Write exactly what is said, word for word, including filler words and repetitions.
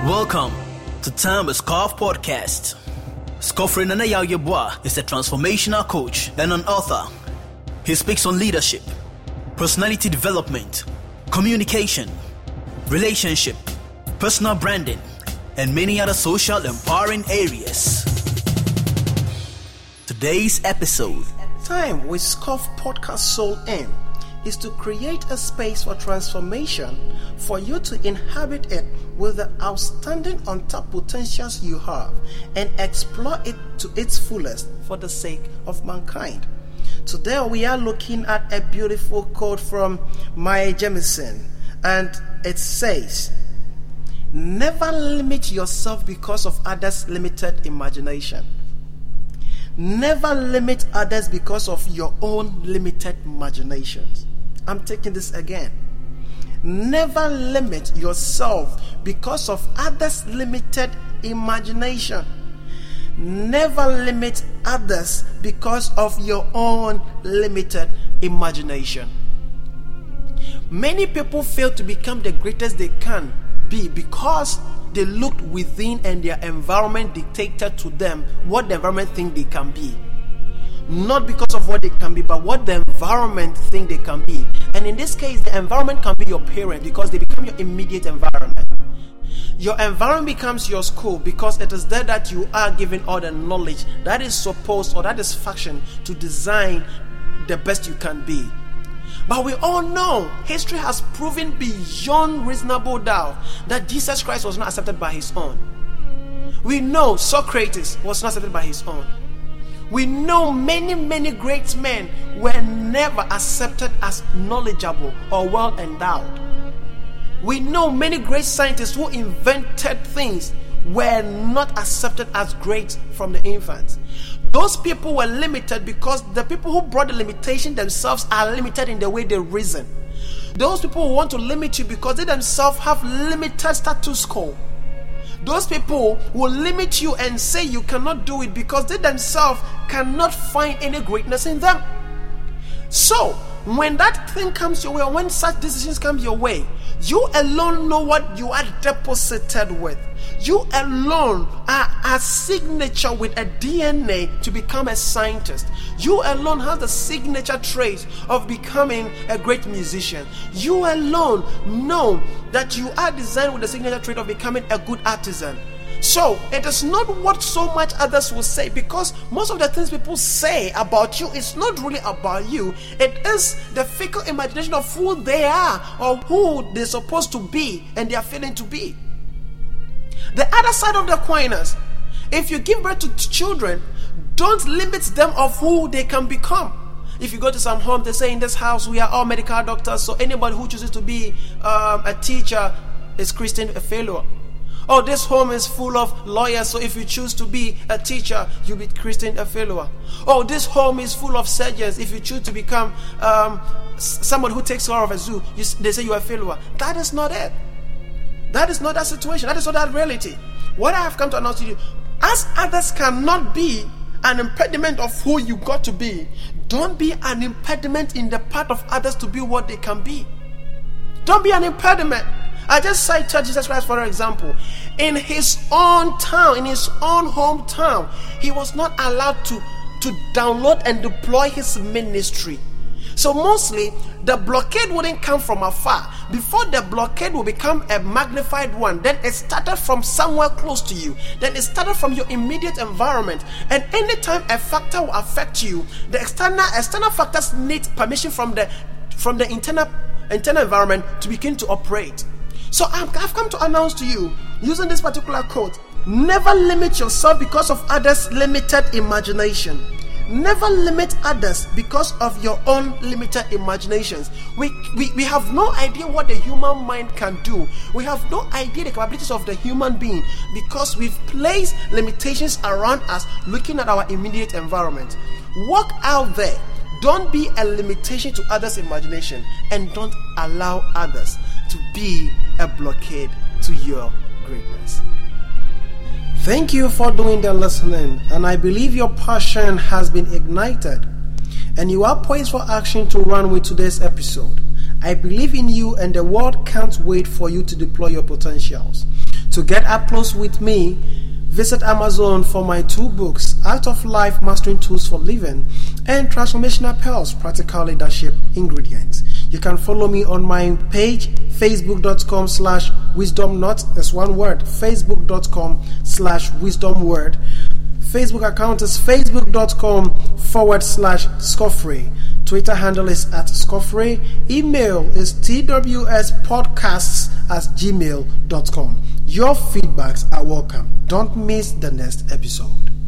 Welcome to Time with Scarf Podcast. Scoffrey Nana Yeboah is a transformational coach and an author. He speaks on leadership, personality development, communication, relationship, personal branding, and many other social empowering areas. Today's episode. Time with Scarf Podcast Soul In is to create a space for transformation for you to inhabit it with the outstanding untapped potentials you have and explore it to its fullest for the sake of mankind. Today we are looking at a beautiful quote from Mae Jemison, and it says, "Never limit yourself because of others' limited imagination." Never limit others because of your own limited imaginations. I'm taking this again. Never limit yourself because of others' limited imagination. Never limit others because of your own limited imagination. Many people fail to become the greatest they can be because they looked within and their environment dictated to them what the environment think they can be. Not because of what they can be, but what the environment think they can be. And in this case, the environment can be your parent because they become your immediate environment. Your environment becomes your school because it is there that you are given all the knowledge that is supposed or that is fashioned to design the best you can be. But we all know history has proven beyond reasonable doubt that Jesus Christ was not accepted by his own. We know Socrates was not accepted by his own. We know many, many great men were never accepted as knowledgeable or well endowed. We know many great scientists who invented things were not accepted as great from the infants. Those people were limited because the people who brought the limitation themselves are limited in the way they reason. Those people who want to limit you because they themselves have limited status quo. Those people will limit you and say you cannot do it because they themselves cannot find any greatness in them. So, when that thing comes your way, or when such decisions come your way, you alone know what you are deposited with. You alone are a signature with a D N A to become a scientist. You alone have the signature trait of becoming a great musician. You alone know that you are designed with the signature trait of becoming a good artisan. So, it is not what so much others will say, because most of the things people say about you is not really about you. It is the fickle imagination of who they are or who they're supposed to be and they are failing to be. The other side of the coin is, if you give birth to children, don't limit them of who they can become. If you go to some home, they say in this house we are all medical doctors, so anybody who chooses to be um, a teacher is Christian a failure. Oh, this home is full of lawyers, so if you choose to be a teacher, you'll be Christian a failure. Oh, this home is full of surgeons. If you choose to become um, someone who takes care of a zoo, you, they say you are a failure. That is not it. That is not that situation. That is not that reality. What I have come to announce to you, as others cannot be an impediment of who you got to be, don't be an impediment in the path of others to be what they can be. Don't be an impediment. I just cited Jesus Christ for example. In his own town, in his own hometown, he was not allowed to, to download and deploy his ministry. So mostly, the blockade wouldn't come from afar. Before the blockade will become a magnified one, then it started from somewhere close to you. Then it started from your immediate environment. And anytime a factor will affect you, the external external factors need permission from the from the internal internal environment to begin to operate. So I've come to announce to you, using this particular quote, never limit yourself because of others' limited imagination. Never limit others because of your own limited imaginations. We, we, we have no idea what the human mind can do. We have no idea the capabilities of the human being because we've placed limitations around us looking at our immediate environment. Walk out there. Don't be a limitation to others' imagination, and don't allow others to be a blockade to your greatness. Thank you for doing the listening, and I believe your passion has been ignited and you are poised for action to run with today's episode. I believe in you, and the world can't wait for you to deploy your potentials. To get up close with me, visit Amazon for my two books, Art of Life, Mastering Tools for Living, and Transformational Pearls, Practical Leadership Ingredients. You can follow me on my page, facebook.com slash wisdom not, that's one word, facebook.com slash wisdom word. Facebook account is facebook.com forward slash Scoffrey. Twitter handle is at Scoffrey. Email is twspodcasts at gmail dot com. Your feedbacks are welcome. Don't miss the next episode.